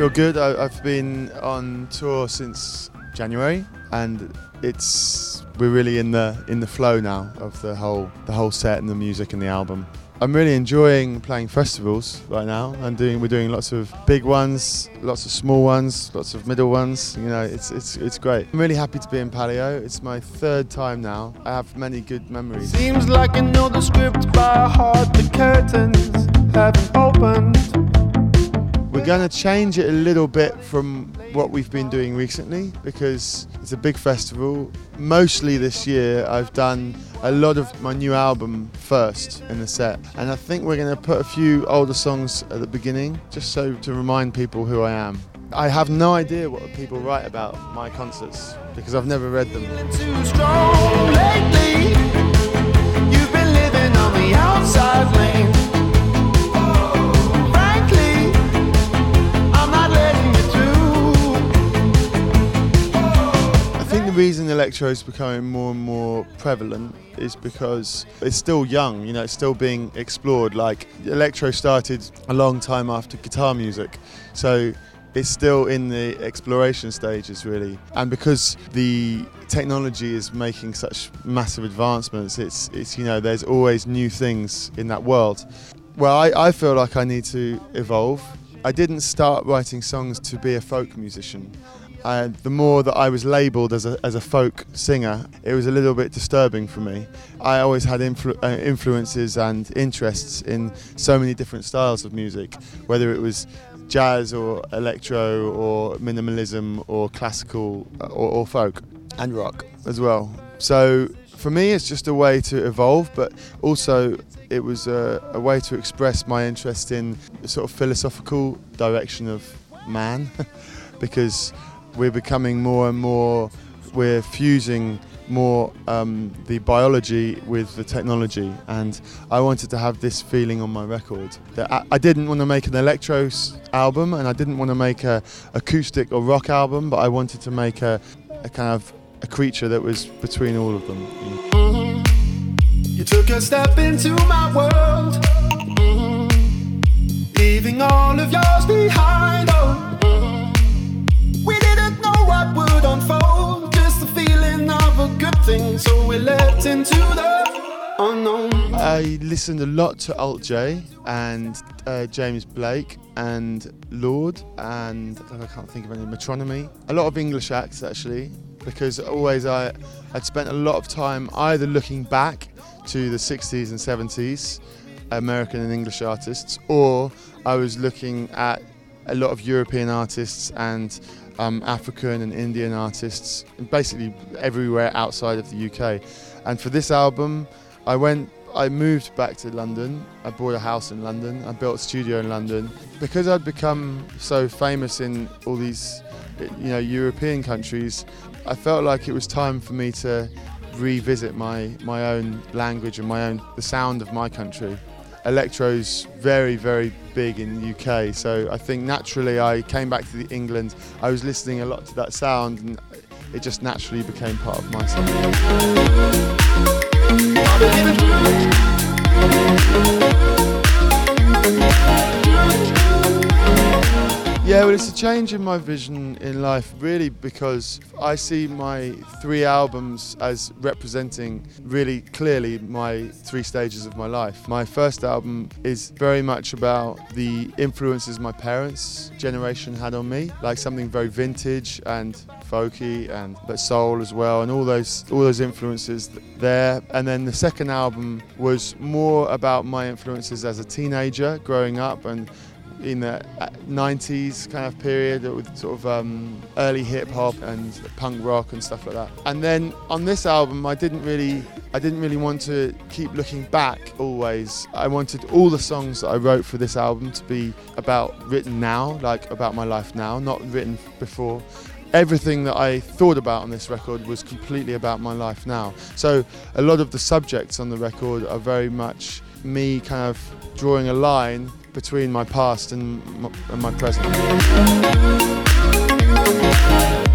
feel good. I've been on tour since January, and we're really in the flow now of the whole set and the music and the album. I'm really enjoying playing festivals right now, and we're doing lots of big ones, lots of small ones, lots of middle ones. You know, it's great. I'm really happy to be in Palio. It's my third time now. I have many good memories. Seems like I know the script by heart. The curtains haven't opened. We're going to change it a little bit from what we've been doing recently, because it's a big festival. Mostly this year I've done a lot of my new album first in the set, and I think we're going to put a few older songs at the beginning, just so to remind people who I am. I have no idea what people write about my concerts, because I've never read them. Too strong lately. You've been living on the outside lane. The reason electro is becoming more and more prevalent is because it's still young, you know, it's still being explored. Like, electro started a long time after guitar music, so it's still in the exploration stages, really. And because the technology is making such massive advancements, it's you know, there's always new things in that world. Well, I feel like I need to evolve. I didn't start writing songs to be a folk musician. The more that I was labelled as a folk singer, it was a little bit disturbing for me. I always had influences and interests in so many different styles of music, whether it was jazz or electro or minimalism or classical or folk, and rock as well. So for me it's just a way to evolve, but also it was a way to express my interest in the sort of philosophical direction of man because we're becoming more and more, we're fusing more the biology with the technology, and I wanted to have this feeling on my record. That I didn't want to make an electro album, and I didn't want to make a acoustic or rock album, but I wanted to make a kind of a creature that was between all of them. You took a step into my world, leaving all of yours behind. We didn't know what would unfold, just the feeling of a good thing, so we leapt into the unknown. I listened a lot to Alt J and James Blake and Lord, and I can't think of any, Metronomy. A lot of English acts, actually, because always I'd spent a lot of time either looking back to the 60s and 70s, American and English artists, or I was looking at a lot of European artists and African and Indian artists, basically everywhere outside of the UK. And for this album, I moved back to London. I bought a house in London. I built a studio in London. Because I'd become so famous in all these, you know, European countries, I felt like it was time for me to revisit my own language and the sound of my country. Electro's very, very big in the UK, so I think naturally I came back to England. I was listening a lot to that sound, and it just naturally became part of my sound. Yeah, well, it's a change in my vision in life, really, because I see my 3 albums as representing really clearly my 3 stages of my life. My first album is very much about the influences my parents' generation had on me, like something very vintage and folky, but soul as well, and all those influences there. And then the second album was more about my influences as a teenager, growing up, and in the 90s kind of period with sort of early hip hop and punk rock and stuff like that. And then on this album I didn't really want to keep looking back always. I wanted all the songs that I wrote for this album to be written now, like about my life now, not written before. Everything that I thought about on this record was completely about my life now. So a lot of the subjects on the record are very much me kind of drawing a line between my past and my present.